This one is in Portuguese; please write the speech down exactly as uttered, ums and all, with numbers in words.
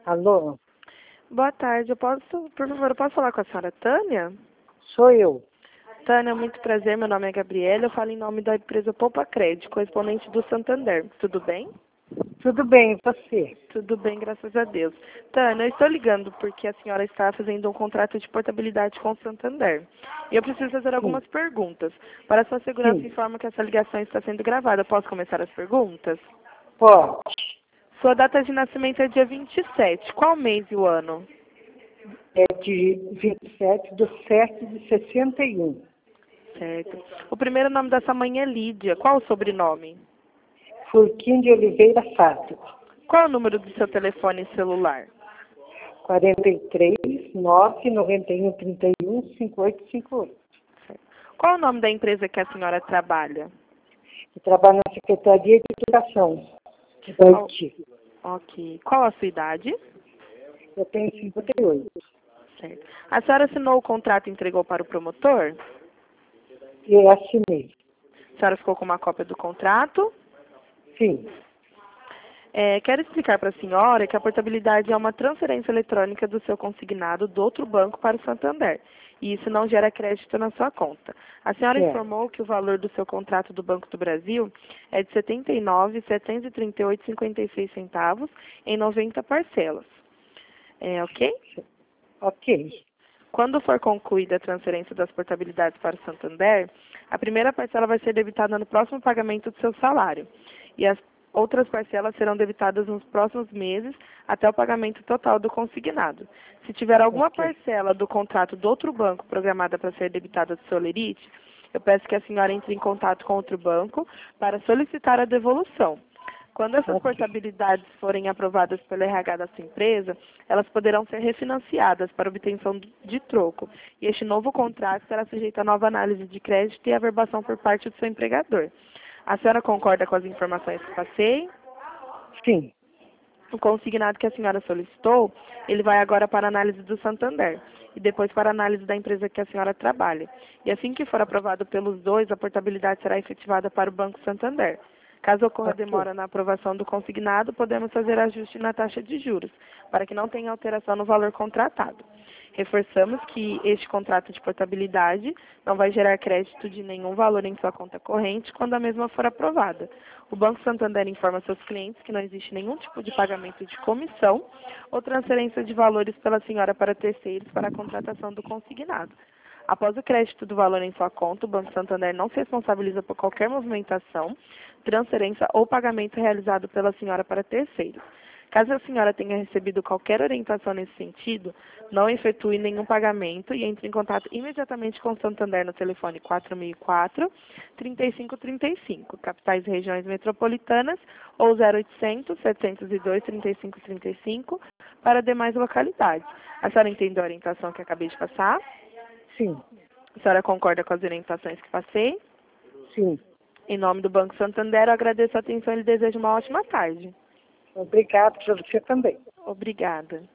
Alô? Boa tarde, eu posso, por favor, eu posso falar com a senhora Tânia? Sou eu. Tânia, muito prazer, meu nome é Gabriela, eu falo em nome da empresa Poupa Crédito, correspondente do Santander. Tudo bem? Tudo bem, e você? Tudo bem, graças a Deus. Tânia, eu estou ligando porque a senhora está fazendo um contrato de portabilidade com o Santander. E eu preciso fazer Sim. algumas perguntas. Para sua segurança, Sim. informo que essa ligação está sendo gravada. Posso começar as perguntas? Pode. Sua data de nascimento é dia vinte e sete. Qual mês e o ano? É de vinte e sete de sete de sessenta e um. Certo. O primeiro nome dessa mãe é Lídia. Qual o sobrenome? Furquim de Oliveira Fátima. Qual é o número do seu telefone celular? quarenta e três, nove, noventa e um, trinta e um, cinquenta e oito cinquenta e oito. Certo. Qual é o nome da empresa que a senhora trabalha? Eu trabalho na Secretaria de Educação de Qual- Haiti. Ok. Qual a sua idade? Eu tenho cinquenta e oito. Certo. A senhora assinou o contrato e entregou para o promotor? E eu assinei. A senhora ficou com uma cópia do contrato? Sim. É, quero explicar para a senhora que a portabilidade é uma transferência eletrônica do seu consignado do outro banco para o Santander. E isso não gera crédito na sua conta. A senhora Certo. informou que o valor do seu contrato do Banco do Brasil é de setenta e nove mil setecentos e trinta e oito reais e cinquenta e seis centavos em noventa parcelas. É, ok? Ok. Quando for concluída a transferência das portabilidades para o Santander, a primeira parcela vai ser debitada no próximo pagamento do seu salário. E as outras parcelas serão debitadas nos próximos meses até o pagamento total do consignado. Se tiver alguma Ok. parcela do contrato do outro banco programada para ser debitada do seu lerite, eu peço que a senhora entre em contato com outro banco para solicitar a devolução. Quando essas Ok. portabilidades forem aprovadas pelo R H da sua empresa, elas poderão ser refinanciadas para obtenção de troco. E este novo contrato será sujeito a nova análise de crédito e averbação por parte do seu empregador. A senhora concorda com as informações que passei? Sim. O consignado que a senhora solicitou, ele vai agora para a análise do Santander e depois para a análise da empresa que a senhora trabalha. E assim que for aprovado pelos dois, a portabilidade será efetivada para o Banco Santander. Caso ocorra Ok. demora na aprovação do consignado, podemos fazer ajuste na taxa de juros, para que não tenha alteração no valor contratado. Reforçamos que este contrato de portabilidade não vai gerar crédito de nenhum valor em sua conta corrente quando a mesma for aprovada. O Banco Santander informa seus clientes que não existe nenhum tipo de pagamento de comissão ou transferência de valores pela senhora para terceiros para a contratação do consignado. Após o crédito do valor em sua conta, o Banco Santander não se responsabiliza por qualquer movimentação, transferência ou pagamento realizado pela senhora para terceiros. Caso a senhora tenha recebido qualquer orientação nesse sentido, não efetue nenhum pagamento e entre em contato imediatamente com o Santander no telefone quatro mil e quatro, trinta e cinco trinta e cinco, capitais e regiões metropolitanas, ou zero oitocentos, setecentos e dois, trinta e cinco trinta e cinco, para demais localidades. A senhora entendeu a orientação que acabei de passar? Sim. A senhora concorda com as orientações que passei? Sim. Em nome do Banco Santander, eu agradeço a atenção e lhe desejo uma ótima tarde. Obrigado para você também. Obrigada.